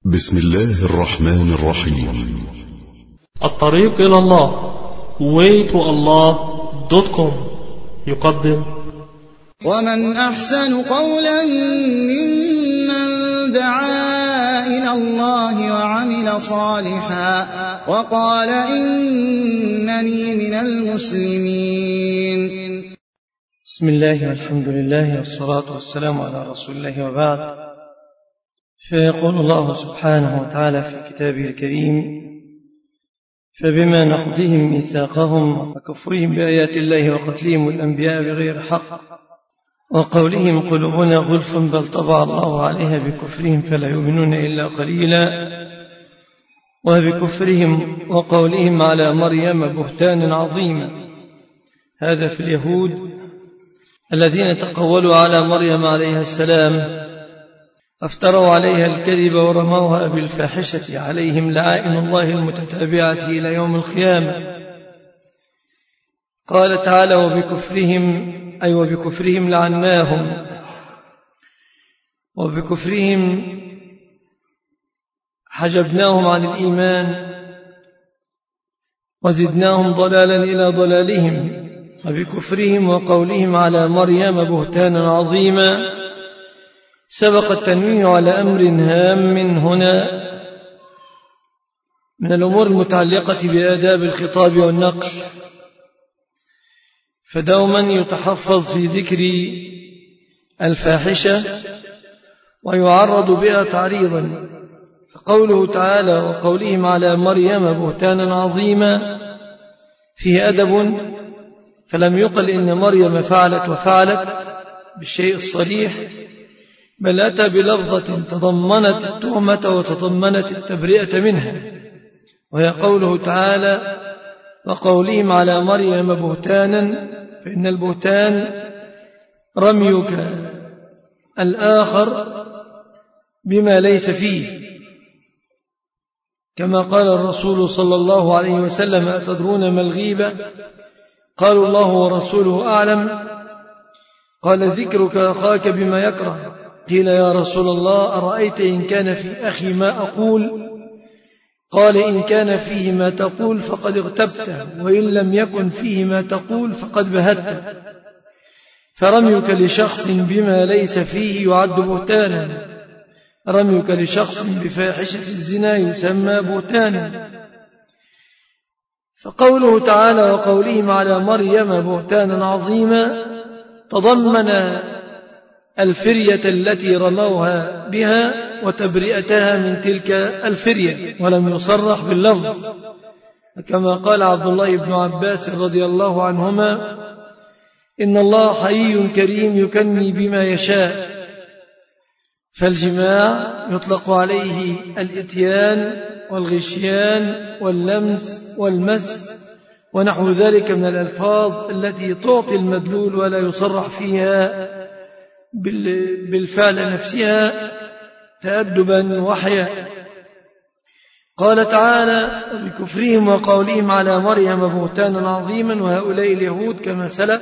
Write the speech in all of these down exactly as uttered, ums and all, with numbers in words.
بسم الله الرحمن الرحيم. الطريق إلى الله way to allah دوت كوم يقدم ومن أحسن قولا ممن دعا إلى الله وعمل صالحا وقال إنني من المسلمين. بسم الله والحمد لله والصلاة والسلام على رسول الله وبعد. فيقول الله سبحانه وتعالى في كتابه الكريم: فبما نقضهم ميثاقهم وكفرهم بآيات الله وقتلهم الأنبياء بغير حق وقولهم قلوبنا غلف بل طبع الله عليها بكفرهم فلا يؤمنون إلا قليلا وبكفرهم وقولهم على مريم بهتانا عظيما. هذا في اليهود الذين تقولوا على مريم عليها السلام افتروا عليها الكذب ورموها بالفاحشة عليهم لعائن الله المتتابعة إلى يوم القيامة. قال تعالى: وبكفرهم أي وبكفرهم لعناهم وبكفرهم حجبناهم عن الإيمان وزدناهم ضلالا إلى ضلالهم وبكفرهم وقولهم على مريم بهتانا عظيما. سبق التنويه على أمر هام هنا من الأمور المتعلقة بآداب الخطاب والنقل، فدوما يتحفظ في ذكر الفاحشة ويعرض بها تعريضا. فقوله تعالى: وقولهم على مريم بهتانا عظيما فيه أدب، فلم يقل إن مريم فعلت وفعلت بالشيء الصريح، بل أتى بلفظة تضمنت التهمة وتضمنت التبرئة منها، وهي قوله تعالى: وقولهم على مريم بهتانا، فإن البهتان رميك الآخر بما ليس فيه، كما قال الرسول صلى الله عليه وسلم: أتدرون ما الغيبة؟ قالوا: الله ورسوله أعلم. قال: ذكرك أخاك بما يكره. قيل: يا رسول الله أرأيت إن كان في أخي ما أقول؟ قال: إن كان فيه ما تقول فقد اغتبته، وإن لم يكن فيه ما تقول فقد بهته. فرميك لشخص بما ليس فيه يعد بهتانا، رميك لشخص بفاحشة الزنا يسمى بهتانا. فقوله تعالى: وقولهم على مريم بهتانا عظيما تضمن الفرية التي رموها بها وتبرئتها من تلك الفرية، ولم يصرح باللفظ، كما قال عبد الله بن عباس رضي الله عنهما: إن الله حيي كريم يكني بما يشاء. فالجماع يطلق عليه الإتيان والغشيان واللمس والمس ونحو ذلك من الألفاظ التي تعطي المدلول ولا يصرح فيها بالفعل نفسها تأدبا وحياء. قال تعالى: بكفرهم وقولهم على مريم بهتانا عظيما، وهؤلاء اليهود كما سلف.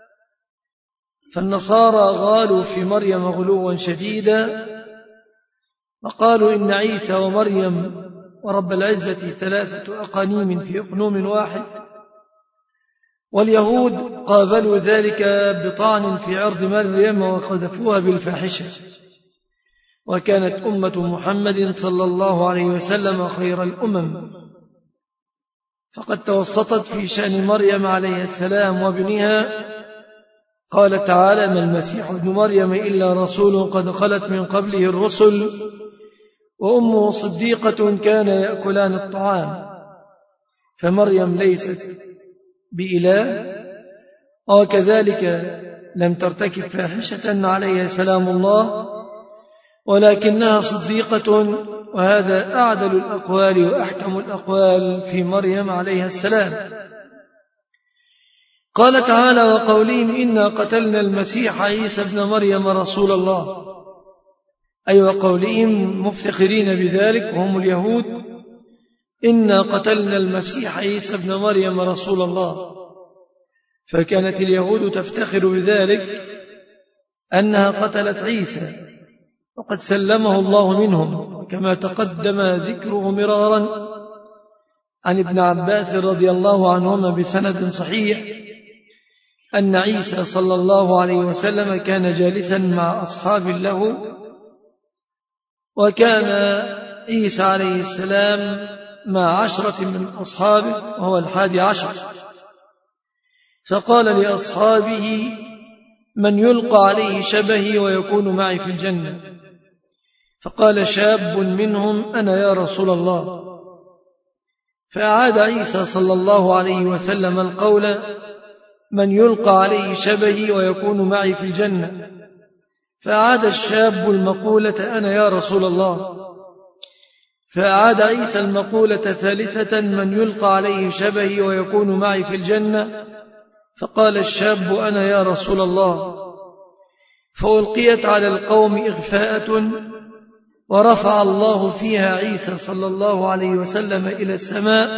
فالنصارى غالوا في مريم غلوا شديدا وقالوا إن عيسى ومريم ورب العزة ثلاثة أقانيم في أقنوم واحد. واليهود قابلوا ذلك بطعن في عرض مريم وقذفوها بالفاحشة. وكانت أمة محمد صلى الله عليه وسلم خير الأمم، فقد توسطت في شأن مريم عليه السلام وابنها. قال تعالى: ما المسيح ابن مريم إلا رسول قد خلت من قبله الرسل وأمه صديقة كان يأكلان الطعام. فمريم ليست بإله، وكذلك لم ترتكب فاحشة عليها سلام الله، ولكنها صديقة، وهذا أعدل الأقوال وأحكم الأقوال في مريم عليها السلام. قال تعالى: وقولهم إنا قتلنا المسيح عيسى ابن مريم رسول الله، أي وقولهم مفتخرين بذلك وهم اليهود: إنا قتلنا المسيح عيسى ابن مريم رسول الله. فكانت اليهود تفتخر بذلك أنها قتلت عيسى وقد سلمه الله منهم، كما تقدم ذكره مرارا عن ابن عباس رضي الله عنهما بسند صحيح أن عيسى صلى الله عليه وسلم كان جالسا مع أصحاب له، وكان عيسى عليه السلام مع عشرة من أصحابه وهو الحادي عشر، فقال لأصحابه: من يلقى عليه شبهي ويكون معي في الجنة؟ فقال شاب منهم: أنا يا رسول الله. فأعاد عيسى صلى الله عليه وسلم القول: من يلقى عليه شبهي ويكون معي في الجنة؟ فأعاد الشاب المقولة: أنا يا رسول الله. فأعاد عيسى المقولة ثالثة: من يلقى عليه شبهي ويكون معي في الجنة؟ فقال الشاب: أنا يا رسول الله. فألقيت على القوم إغفاءة، ورفع الله فيها عيسى صلى الله عليه وسلم إلى السماء،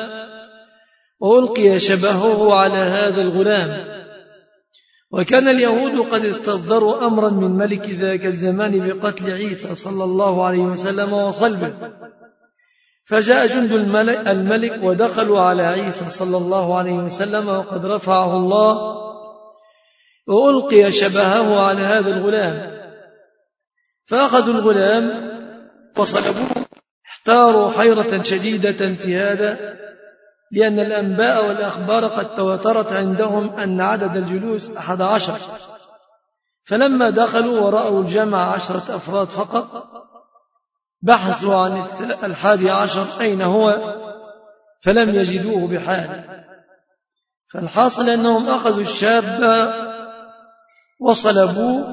وألقي شبهه على هذا الغلام. وكان اليهود قد استصدروا أمرا من ملك ذاك الزمان بقتل عيسى صلى الله عليه وسلم وصلبه، فجاء جند الملك ودخلوا على عيسى صلى الله عليه وسلم وقد رفعه الله، وألقي شبهه على هذا الغلام. فأخذوا الغلام وصلبوه. احتاروا حيرة شديدة في هذا، لأن الأنباء والأخبار قد تواترت عندهم أن عدد الجلوس أحد عشر. فلما دخلوا ورأوا الجمع عشرة أفراد فقط، بحثوا عن الحادي عشر أين هو، فلم يجدوه بحال. فالحاصل أنهم أخذوا الشاب وصلبوه،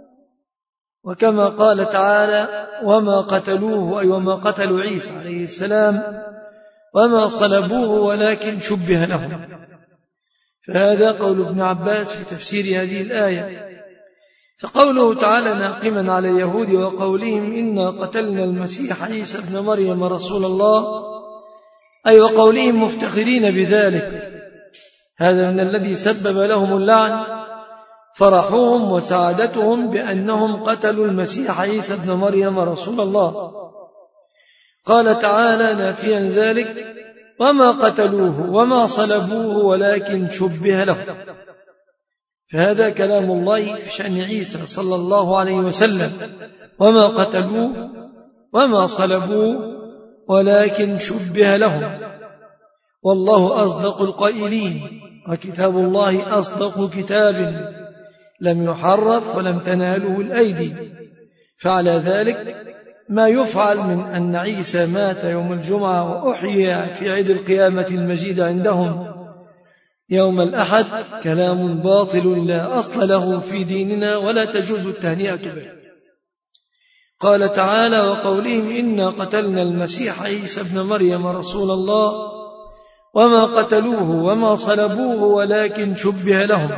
وكما قال تعالى: وما قتلوه، أي وما قتلوا عيسى عليه السلام، وما صلبوه ولكن شبه لهم. فهذا قول ابن عباس في تفسير هذه الآية. فقوله تعالى ناقما على اليهود وقولهم إنا قتلنا المسيح عيسى ابن مريم رسول الله، أي وقولهم مفتخرين بذلك، هذا من الذي سبب لهم اللعن، فرحهم وسعادتهم بأنهم قتلوا المسيح عيسى ابن مريم رسول الله. قال تعالى نافيا ذلك: وما قتلوه وما صلبوه ولكن شبه له. فهذا كلام الله في شأن عيسى صلى الله عليه وسلم: وما قتلوه وما صلبوه ولكن شبه لهم، والله أصدق القائلين، وكتاب الله أصدق كتاب لم يحرف ولم تناله الأيدي. فعلى ذلك ما يفعل من أن عيسى مات يوم الجمعة وأحيي في عيد القيامة المجيد عندهم يوم الأحد كلام باطل لا أصل له في ديننا ولا تجوز التهنئة به. قال تعالى وقولهم إنا قتلنا المسيح عيسى ابن مريم رسول الله وما قتلوه وما صلبوه ولكن شبه لهم.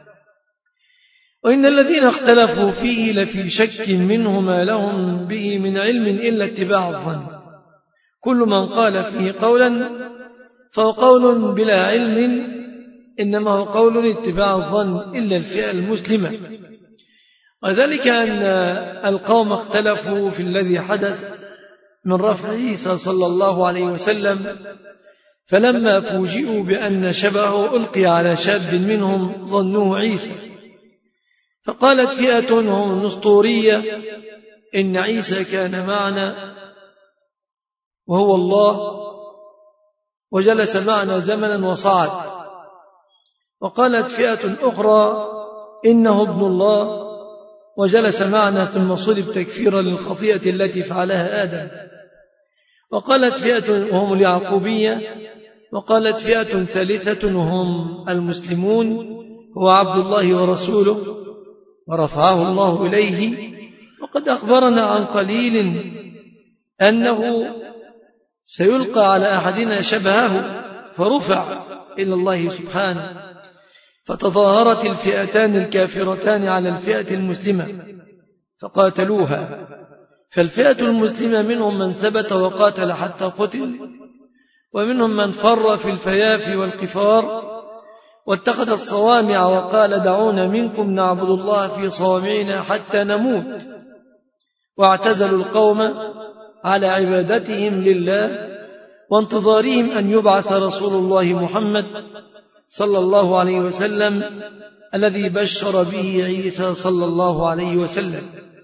وإن الذين اختلفوا فيه لفي شك منه ما لهم به من علم إلا اتباع الظن. كل من قال فيه قولا فهو قول بلا علم، إنما هو قول اتباع الظن إلا الفئة المسلمة. وذلك أن القوم اختلفوا في الذي حدث من رفع عيسى صلى الله عليه وسلم، فلما فوجئوا بأن شبهه ألقي على شاب منهم ظنوه عيسى. فقالت فئة وهم النسطورية إن عيسى كان معنا وهو الله وجلس معنا زمنا وصعد. وقالت فئة أخرى إنه ابن الله وجلس معنا ثم صلب تكفيرا للخطيئة التي فعلها آدم. وقالت فئة وهم اليعقوبية. وقالت فئة ثالثة وهم المسلمون هو عبد الله ورسوله ورفعه الله إليه. وقد أخبرنا عن قليل أنه سيلقى على أحدنا شبهه فرفع إلى الله سبحانه. فتظاهرت الفئتان الكافرتان على الفئة المسلمة فقاتلوها. فالفئة المسلمة منهم من ثبت وقاتل حتى قتل، ومنهم من فر في الفيافي والقفار واتخذ الصوامع وقال دعونا منكم نعبد الله في صوامعنا حتى نموت، واعتزلوا القوم على عبادتهم لله وانتظارهم أن يبعث رسول الله محمد صلى الله عليه وسلم الذي بشر به عيسى صلى الله عليه وسلم.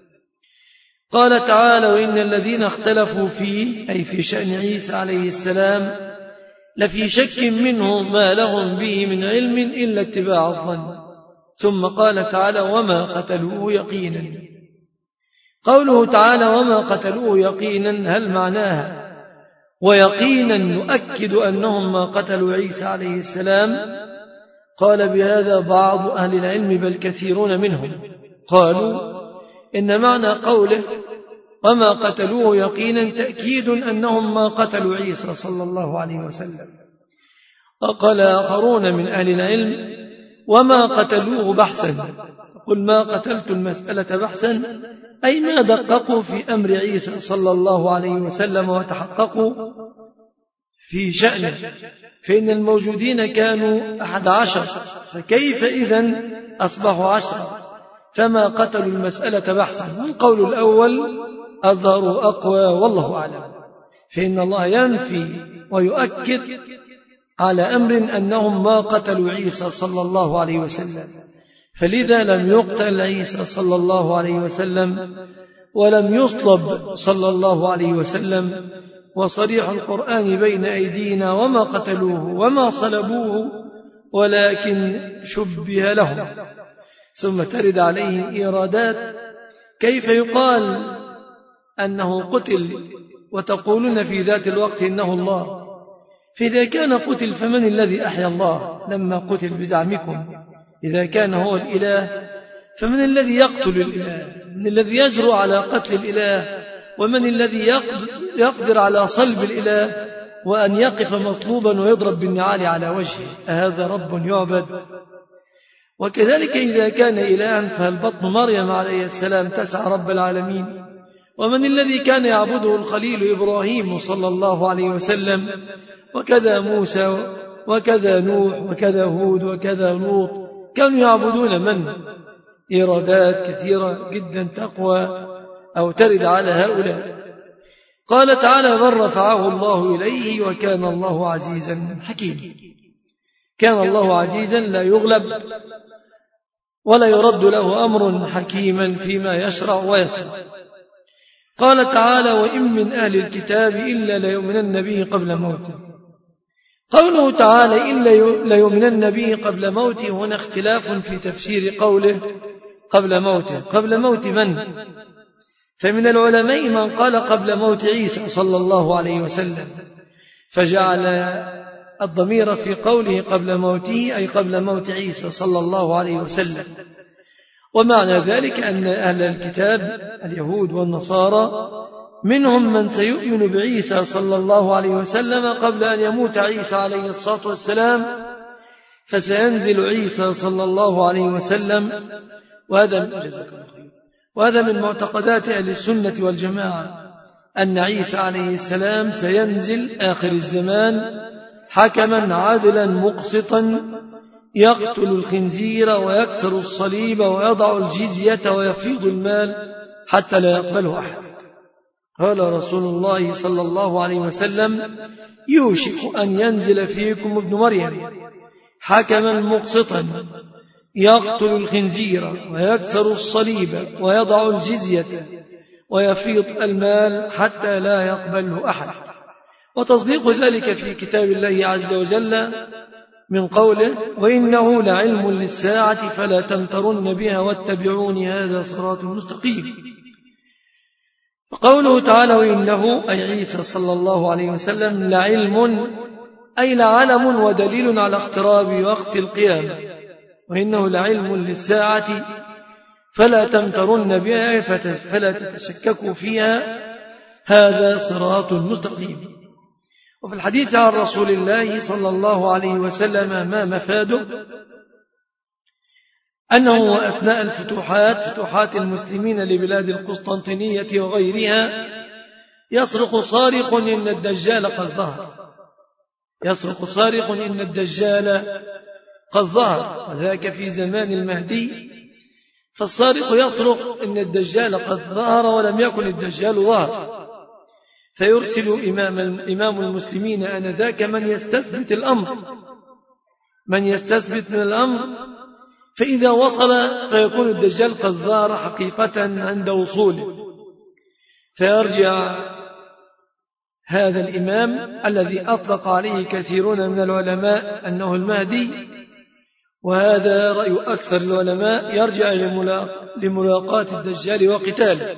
قال تعالى: وإن الذين اختلفوا فيه، أي في شأن عيسى عليه السلام، لفي شك منه ما لهم به من علم إلا اتباع الظن. ثم قال تعالى: وما قتلوه يقينا. قوله تعالى وما قتلوه يقينا، هل معناها ويقينا نؤكد أنهم ما قتلوا عيسى عليه السلام؟ قال بهذا بعض أهل العلم بل كثيرون منهم، قالوا إن معنى قوله وما قتلوه يقينا تأكيد أنهم ما قتلوا عيسى صلى الله عليه وسلم. وقال آخرون من أهل العلم وما قتلوه بحثا، قل ما قتلت المسألة بحثا، أي ما دققوا في أمر عيسى صلى الله عليه وسلم وتحققوا في شأنه، فإن الموجودين كانوا أحد عشر، فكيف إذن أصبحوا عشرة؟ فما قتلوا المسألة بحثا. والقول الأول الظاهر أقوى والله أعلم، فإن الله ينفي ويؤكد على أمر أنهم ما قتلوا عيسى صلى الله عليه وسلم، فلذا لم يقتل عيسى صلى الله عليه وسلم ولم يصلب صلى الله عليه وسلم، وصريح القرآن بين أيدينا وما قتلوه وما صلبوه ولكن شبه لهم. ثم ترد عليه إيرادات كيف يقال أنه قتل وتقولون في ذات الوقت إنه الله، فإذا كان قتل فمن الذي أحيا الله لما قتل بزعمكم؟ إذا كان هو الإله فمن الذي يقتل الإله؟ من الذي يجرؤ على قتل الإله؟ ومن الذي يقدر على صلب الإله وأن يقف مصلوبا ويضرب بالنعال على وجهه؟ أهذا رب يعبد؟ وكذلك إذا كان إلها فهل بطن مريم عليه السلام تسع رب العالمين؟ ومن الذي كان يعبده الخليل إبراهيم صلى الله عليه وسلم، وكذا موسى وكذا نوح وكذا هود وكذا لوط، كانوا يعبدون من؟ إيرادات كثيرة جدا تقوى أو ترد على هؤلاء. قال تعالى بل رفعه الله إليه وكان الله عزيزا حكيما. كان الله عزيزا لا يغلب ولا يرد له أمر حكيما فيما يشرع ويصنع. قال تعالى وإن من أهل الكتاب إلا ليؤمنن به قبل موته. قوله تعالى إلا ليؤمنن به قبل موته هنا اختلاف في تفسير قوله قبل موته. قبل موت من؟ فمن العلماء من قال قبل موت عيسى صلى الله عليه وسلم، فجعل الضمير في قوله قبل موته أي قبل موت عيسى صلى الله عليه وسلم. ومعنى ذلك أن أهل الكتاب اليهود والنصارى منهم من سيؤمن بعيسى صلى الله عليه وسلم قبل أن يموت عيسى عليه الصلاة والسلام، فسينزل عيسى صلى الله عليه وسلم. وهذا وهذا من معتقدات أهل السنة والجماعة أن عيسى عليه السلام سينزل آخر الزمان حكما عادلا مقسطا يقتل الخنزير ويكسر الصليب ويضع الجزية ويفيض المال حتى لا يقبله أحد. قال رسول الله صلى الله عليه وسلم يوشك أن ينزل فيكم ابن مريم حكما مقسطا يقتل الخنزير ويكسر الصليب ويضع الجزية ويفيض المال حتى لا يقبله أحد. وتصديق ذلك في كتاب الله عز وجل من قوله وإنه لعلم للساعة فلا تمترن بها واتبعوني هذا صراط مستقيم. وقوله تعالى وإنه أي عيسى صلى الله عليه وسلم لعلم أي لعلم ودليل على اقتراب وقت القيامة. وإنه لعلم للساعة فلا تمترن بها فلا تتشككوا فيها هذا صراط مستقيم. وفي الحديث عن رسول الله صلى الله عليه وسلم ما مفاده أنه أثناء الفتوحات فتوحات المسلمين لبلاد القسطنطينية وغيرها يصرخ صارخ إن الدجال قد ظهر يصرخ صارخ إن الدجال قد ظهر، وذاك في زمان المهدي. فالصارخ يصرخ إن الدجال قد ظهر ولم يكن الدجال ظهر، فيرسل إمام, إمام المسلمين آنذاك من يستثبت الأمر من يستثبت من الأمر فإذا وصل فيكون الدجال قد ظهر حقيقة عند وصوله، فيرجع هذا الإمام الذي أطلق عليه كثيرون من العلماء أنه المهدي، وهذا رأي أكثر العلماء، يرجع لملاقاة الدجال وقتاله،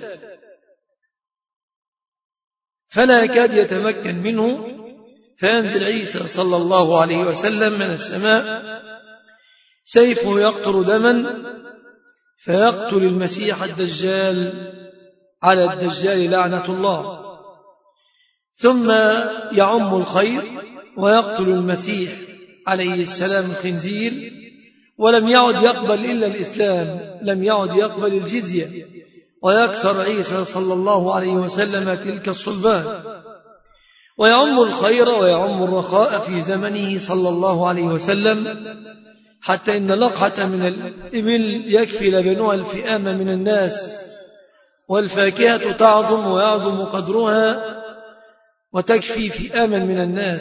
فلا يكاد يتمكن منه، فينزل عيسى صلى الله عليه وسلم من السماء سيفه يقطر دما فيقتل المسيح الدجال على الدجال لعنة الله، ثم يعم الخير ويقتل المسيح عليه السلام الخنزير، ولم يعد يقبل إلا الإسلام، لم يعد يقبل الجزية، ويكسر عيسى صلى الله عليه وسلم تلك الصلبان، ويعم الخير ويعم الرخاء في زمنه صلى الله عليه وسلم، حتى إن لقحة من الإبل يكفي لبنها الفئام من الناس، والفاكهة تعظم ويعظم قدرها وتكفي فئاما من الناس،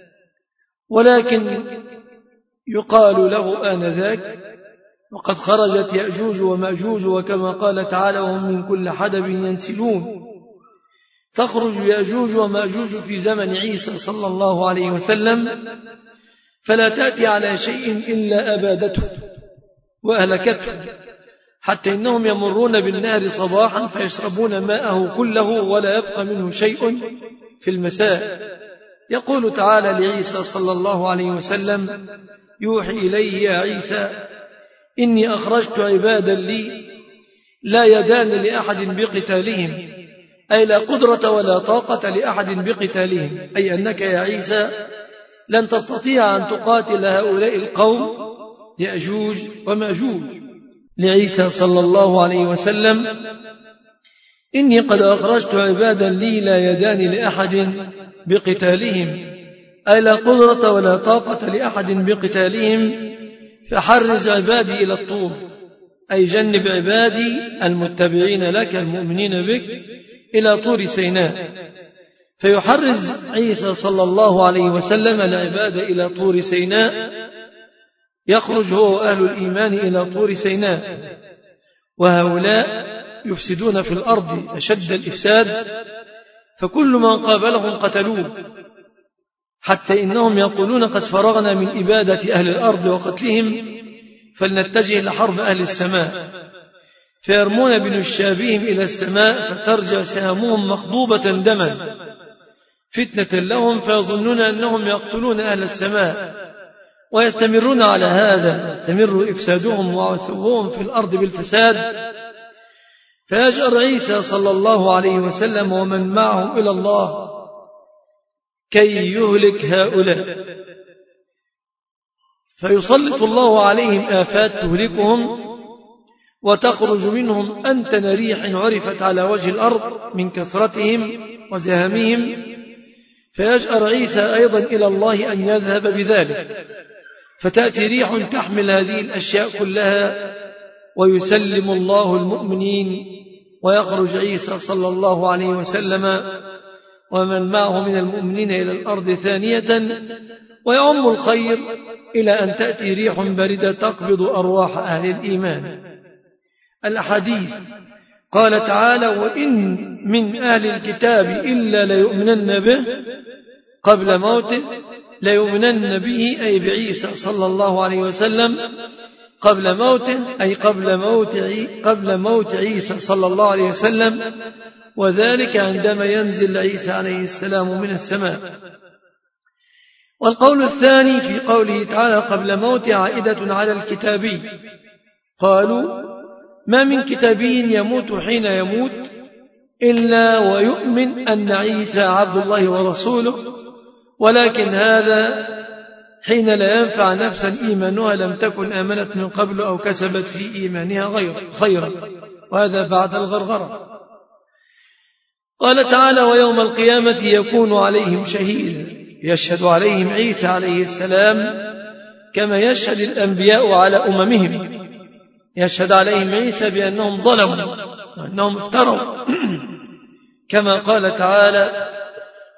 ولكن يقال له آنذاك وقد خرجت يأجوج ومأجوج، وكما قال تعالى وهم من كل حدب ينسلون، تخرج يأجوج ومأجوج في زمن عيسى صلى الله عليه وسلم، فلا تأتي على شيء إلا أبادته وأهلكته، حتى إنهم يمرون بالنهر صباحا فيشربون ماءه كله ولا يبقى منه شيء في المساء. يقول تعالى لعيسى صلى الله عليه وسلم يوحي إليه يا عيسى إني أخرجت عبادا لي لا يدان لأحد بقتالهم، أي لا قدرة ولا طاقة لأحد بقتالهم، أي أنك يا عيسى لن تستطيع أن تقاتل هؤلاء القوم يأجوج ومأجوج. لعيسى صلى الله عليه وسلم إني قد أخرجت عبادا لي لا يدان لأحد بقتالهم، أي لا قدرة ولا طاقة لأحد بقتالهم، فحرز عبادي إلى الطور، أي جنب عبادي المتبعين لك المؤمنين بك إلى طور سيناء، فيحرز عيسى صلى الله عليه وسلم العباد إلى طور سيناء، يخرج هو أهل الإيمان إلى طور سيناء، وهؤلاء يفسدون في الأرض أشد الإفساد، فكل من قابلهم قتلوه، حتى إنهم يقولون قد فرغنا من إبادة أهل الأرض وقتلهم فلنتجه لحرب أهل السماء، فيرمون بنشابهم إلى السماء فترجع سهامهم مخضوبة دما فتنة لهم، فيظنون أنهم يقتلون أهل السماء، ويستمرون على هذا، يستمر إفسادهم وعثوهم في الأرض بالفساد، فيجأر عيسى صلى الله عليه وسلم ومن معه إلى الله كي يهلك هؤلاء، فيسلط الله عليهم آفات تهلكهم، وتخرج منهم أنتن ريح عرفت على وجه الأرض من كثرتهم وزهمهم، فيجأر عيسى أيضا إلى الله أن يذهب بذلك، فتأتي ريح تحمل هذه الأشياء كلها، ويسلم الله المؤمنين، ويخرج عيسى صلى الله عليه وسلم ومن معه من المؤمنين إلى الأرض ثانية، ويعم الخير إلى أن تأتي ريح باردة تقبض أرواح أهل الإيمان. الأحاديث قال تعالى وإن من أهل الكتاب إلا ليؤمنن به قبل موته، ليؤمنن به أي بعيسى صلى الله عليه وسلم قبل موته، أي قبل موت قبل موت عيسى صلى الله عليه وسلم، وذلك عندما ينزل عيسى عليه السلام من السماء. والقول الثاني في قوله تعالى قبل موت عائدة على الكتابي، قالوا ما من كتابي يموت حين يموت إلا ويؤمن أن عيسى عبد الله ورسوله، ولكن هذا حين لا ينفع نفسا إيمانها لم تكن آمنت من قبل أو كسبت في إيمانها غير خيرا، وهذا بعد الغرغرة. قال تعالى ويوم القيامة يكون عليهم شهيدا، يشهد عليهم عيسى عليه السلام كما يشهد الأنبياء على أممهم، يشهد عليهم عيسى بأنهم ظلموا وأنهم افتروا كما قال تعالى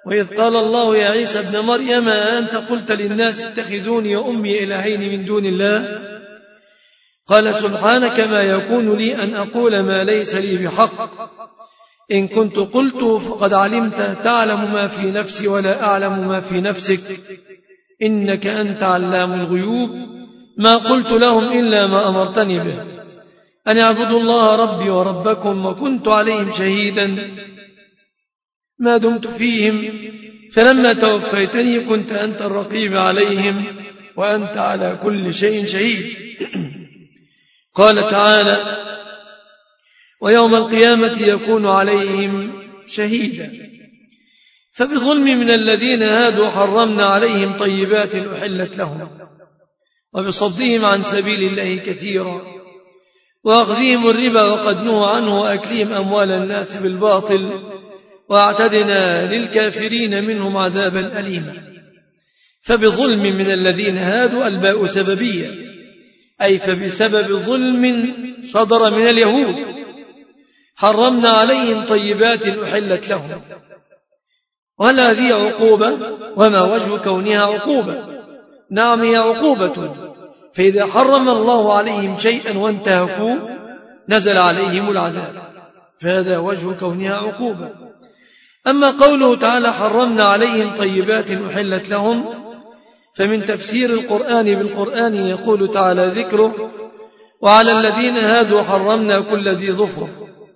وإذ قال الله يا عيسى ابن مريم أنت قلت للناس اتخذوني وأمي إلهين من دون الله قال سبحانك ما يكون لي أن أقول ما ليس لي بحق إن كنت قلت فقد علمت تعلم ما في نفسي ولا أعلم ما في نفسك إنك أنت علام الغيوب ما قلت لهم إلا ما أمرتني به أن اعبدوا الله ربي وربكم وكنت عليهم شهيدا ما دمت فيهم فلما توفيتني كنت أنت الرقيب عليهم وأنت على كل شيء شهيد. قال تعالى ويوم القيامة يكون عليهم شهيدا. فبظلم من الذين هادوا حرمنا عليهم طيبات أحلت لهم وبصدهم عن سبيل الله كثيرا وأخذهم الربا وقد نهوا عنه وأكلهم أموال الناس بالباطل واعتدنا للكافرين منهم عذابا أليما. فبظلم من الذين هادوا الباء سببية أي فبسبب ظلم صدر من اليهود حرمنا عليهم طيبات أحلت لهم. وهل هذه عقوبة؟ وما وجه كونها عقوبة؟ نعم هي عقوبة، فإذا حرم الله عليهم شيئا وانتهكوا نزل عليهم العذاب، فهذا وجه كونها عقوبة. أما قوله تعالى حرمنا عليهم طيبات أحلت لهم فمن تفسير القرآن بالقرآن يقول تعالى ذكره وعلى الذين هادوا حرمنا كل ذي ظفر.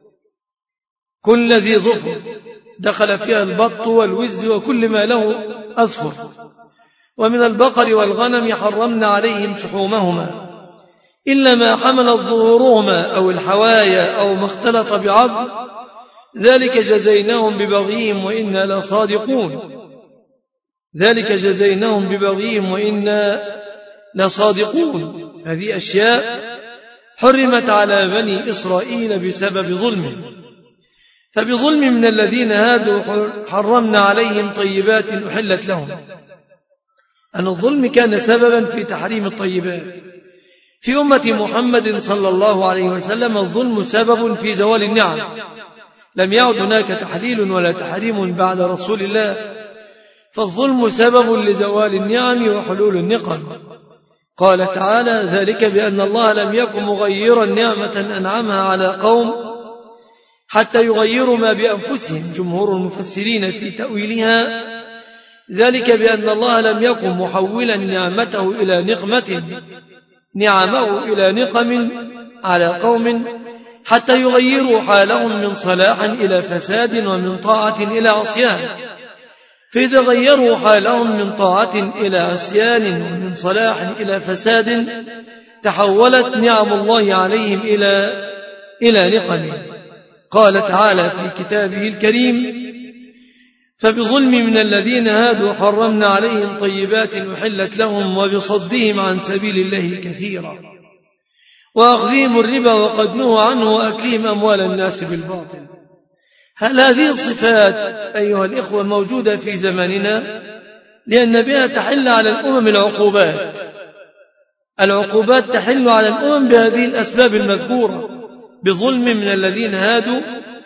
كل ذي ظفر دخل فيها البط والوز وكل ما له أظفر. ومن البقر والغنم حرمنا عليهم شحومهما إلا ما حملت ظهورهما أو الحوايا أو ما اختلط بعظم ذلك جزيناهم ببغيهم وإنا لصادقون. ذلك جزيناهم ببغيهم وإنا لصادقون. هذه أشياء حرمت على بني إسرائيل بسبب ظلمهم. فبظلم من الذين هادوا حرمنا عليهم طيبات أحلت لهم. أن الظلم كان سببا في تحريم الطيبات. في أمة محمد صلى الله عليه وسلم الظلم سبب في زوال النعم، لم يعد هناك تحليل ولا تحريم بعد رسول الله، فالظلم سبب لزوال النعم وحلول النقم. قال تعالى ذلك بأن الله لم يكن مغيرا نعمة أنعمها على قوم حتى يغيروا ما بأنفسهم. جمهور المفسرين في تأويلها ذلك بأن الله لم يكن محولا نعمته إلى نقمة نعمه إلى نقم على قوم حتى يغيروا حالهم من صلاح إلى فساد ومن طاعة إلى عصيان. فإذا غيروا حالهم من طاعة إلى عصيان ومن صلاح إلى فساد تحولت نعم الله عليهم إلى إلى نقم. قال تعالى في كتابه الكريم فبظلم من الذين هادوا حرمنا عليهم طيبات أحلت لهم وبصدهم عن سبيل الله كثيرا وأخذهم الربا وقد نهوا عنه وأكلهم أموال الناس بالباطل. هل هذه الصفات أيها الإخوة موجودة في زماننا؟ لأن بها تحل على الأمم العقوبات. العقوبات تحل على الأمم بهذه الأسباب المذكورة. بظلم من الذين هادوا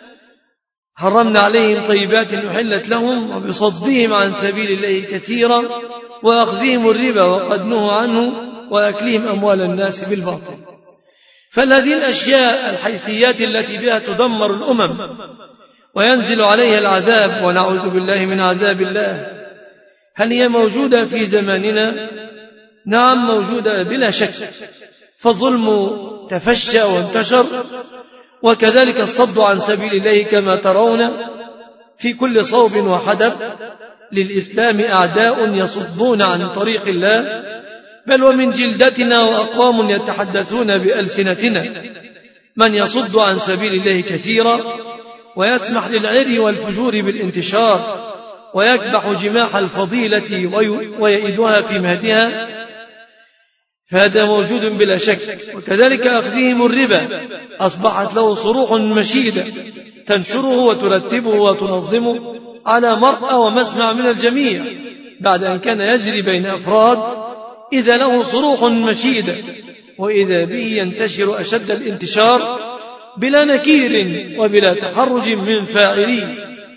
حرمنا عليهم طيبات أحلت لهم وبصدهم عن سبيل الله كثيرا وأخذهم الربا وقد نهوا عنه وأكلهم أموال الناس بالباطل. فهذه الأشياء الحيثيات التي بها تدمر الأمم وينزل عليها العذاب ونعوذ بالله من عذاب الله، هل هي موجودة في زماننا؟ نعم موجودة بلا شك. فالظلم تفشى وانتشر، وكذلك الصد عن سبيل الله كما ترون في كل صوب وحدب للإسلام أعداء يصدون عن طريق الله، بل ومن جلدتنا وأقوام يتحدثون بألسنتنا من يصد عن سبيل الله كثيرا ويسمح للعري والفجور بالانتشار ويكبح جماح الفضيلة ويئدها في مهدها، فهذا موجود بلا شك. وكذلك أخذهم الربا أصبحت له صروح مشيدة تنشره وترتبه وتنظمه على مرأى ومسمع من الجميع بعد أن كان يجري بين أفراد، إذا له صروح مشيدة وإذا به ينتشر أشد الانتشار بلا نكير وبلا تحرج من فاعليه.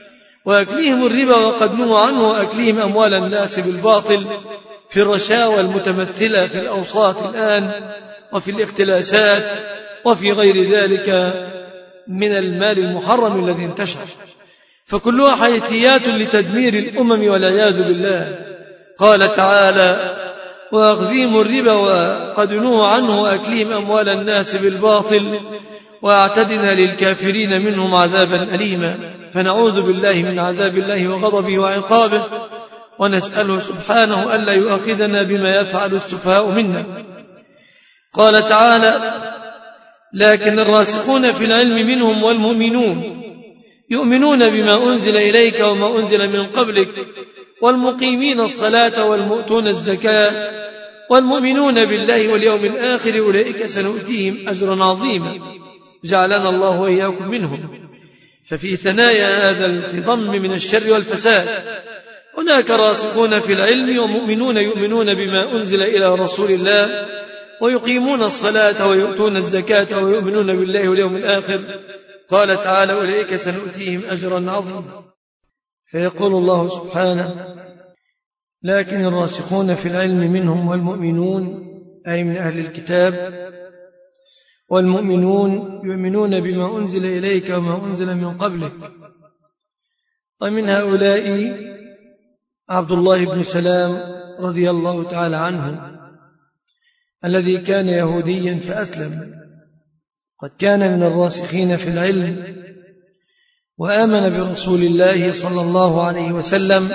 وأكلهم الربا وقد نهوا عنه وأكلهم أموال الناس بالباطل في الرشاوى المتمثلة في الأوساط الآن وفي الاختلاسات وفي غير ذلك من المال المحرم الذي انتشر، فكلها حيثيات لتدمير الأمم والعياذ بالله. قال تعالى: وأخذهم الربا وقد نهوا عنه وأكلهم أموال الناس بالباطل وأعتدنا للكافرين منهم عذابا أليما. فنعوذ بالله من عذاب الله وغضبه وعقابه، ونسأله سبحانه ألا يؤاخذنا بما يفعل السفهاء منا. قال تعالى: لكن الراسخون في العلم منهم والمؤمنون يؤمنون بما أنزل إليك وما أنزل من قبلك والمقيمين الصلاة والمؤتون الزكاة والمؤمنون بالله واليوم الآخر أولئك سنؤتيهم أجرا عظيما، جعلنا الله وإياكم منهم. ففي ثنايا هذا الخضم من الشر والفساد هناك راسخون في العلم ومؤمنون يؤمنون بما أنزل إلى رسول الله ويقيمون الصلاة ويؤتون الزكاة ويؤمنون بالله واليوم الآخر. قال تعالى: أولئك سنؤتيهم أجرا عظيما. فيقول الله سبحانه: لكن الراسخون في العلم منهم والمؤمنون، أي من أهل الكتاب، والمؤمنون يؤمنون بما أنزل إليك وما أنزل من قبلك. ومن هؤلاء عبد الله بن سلام رضي الله تعالى عنه الذي كان يهوديا فأسلم، قد كان من الراسخين في العلم وآمن برسول الله صلى الله عليه وسلم،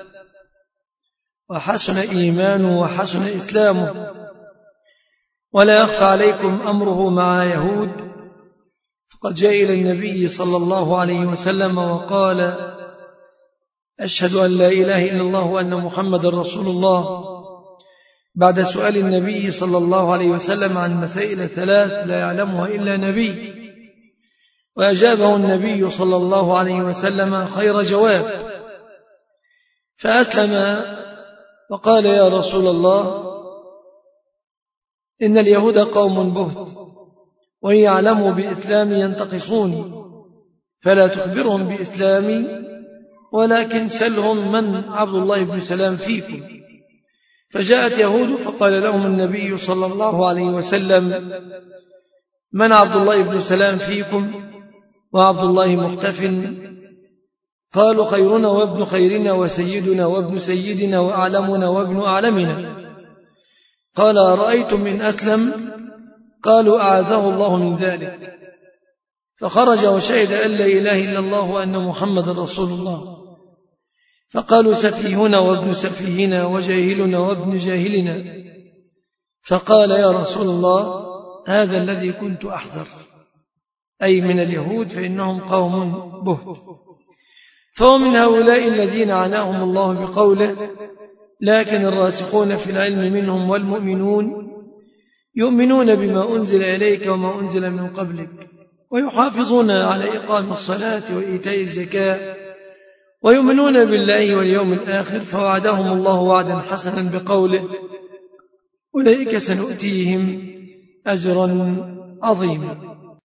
وحسن إيمانه وحسن إسلامه. ولا يخفى عليكم أمره مع يهود، فقد جاء إلى النبي صلى الله عليه وسلم وقال: أشهد أن لا إله إلا الله وأن محمد رسول الله، بعد سؤال النبي صلى الله عليه وسلم عن مسائل ثلاث لا يعلمها إلا نبي، وأجابه النبي صلى الله عليه وسلم خير جواب، فأسلم وقال: يا رسول الله، إن اليهود قوم بهت، وإن يعلموا بإسلامي ينتقصوني، فلا تخبرهم بإسلامي، ولكن سلهم من عبد الله بن سلام فيكم. فجاءت يهود فقال لهم النبي صلى الله عليه وسلم: من عبد الله بن سلام فيكم؟ وعبد الله مختف. قالوا: خيرنا وابن خيرنا وسيدنا وابن سيدنا وأعلمنا وابن أعلمنا. قال: أرأيتم من أسلم؟ قالوا: أعاذه الله من ذلك. فخرج وشهد أن لا إله إلا الله وأن محمد رسول الله. فقالوا: سفيهنا وابن سفيهنا وجاهلنا وابن جاهلنا. فقال: يا رسول الله، هذا الذي كنت أحذر، أي من اليهود، فإنهم قوم بهت. فهو من هؤلاء الذين عناهم الله بقوله: لكن الراسخون في العلم منهم والمؤمنون يؤمنون بما أنزل إليك وما أنزل من قبلك ويحافظون على إقام الصلاة وإيتاء الزكاة ويؤمنون بالله واليوم الآخر، فوعدهم الله وعدا حسنا بقوله: أولئك سنؤتيهم أجرا عظيما.